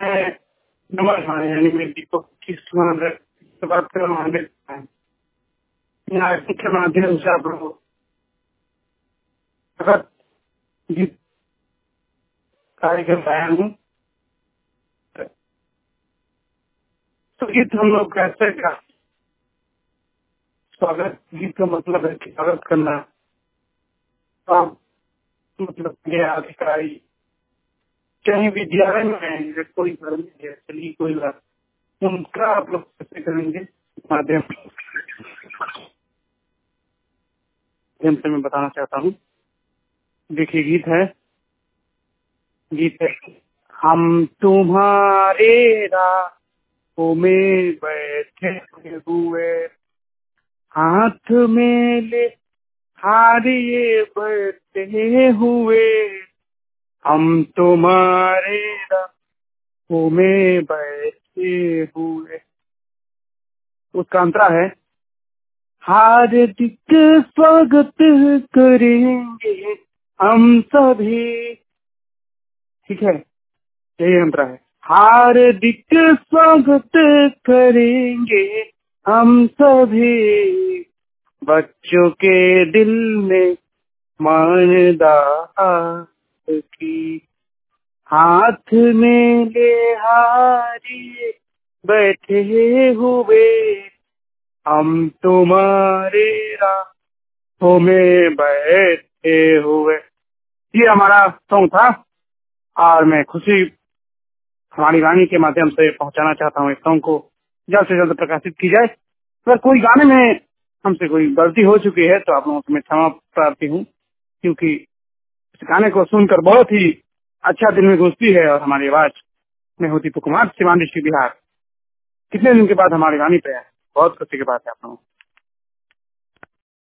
नमस्कार, यानी मैं दीपक किस से बात कर रहा हूँ। यहाँ के माध्यम से आप लोग अगर गीत कार्यक्रम आया हूँ तो गीत हम लोग कैसे का स्वागत, गीत का मतलब है कि स्वागत करना। आप मतलब ये अधिकारी कहीं विद्यालय में है, कोई घर में है, चलिए कोई बात, उनका आप लोग कैसे करेंगे माध्यम से मैं बताना चाहता हूँ। देखिए गीत है हम तुम्हारे राहों में बैठे हुए, हाथ में ले हारिए बढ़ते हुए, हम तुम्हारे राहों में बैठे हुए। उसका अंतरा है हार्दिक स्वागत करेंगे हम सभी। ठीक है, यही अंतरा है। हार्दिक स्वागत करेंगे हम सभी, बच्चों के दिल में मानदार की, हाथ में ले हारिए बैठे हुए, हम तुम्हारे राहों में बैठे हुए। ये हमारा सॉन्ग था और मैं खुशी हमारी वाणी के माध्यम से पहुंचाना चाहता हूँ। इस सॉन्ग को जल्द से जल्द प्रकाशित की जाए। अगर कोई गाने में हमसे कोई गलती हो चुकी है तो आप लोगों से मैं क्षमा प्रार्थी हूँ, क्योंकि इस गाने को सुनकर बहुत ही अच्छा दिल में घुसती है। और हमारी आवाज में होती तो कुमार, सीवान डिस्ट्रिक्ट, बिहार। कितने दिन के बाद हमारी वाणी पे है, बहुत खुशी की बात है आप लोगों को।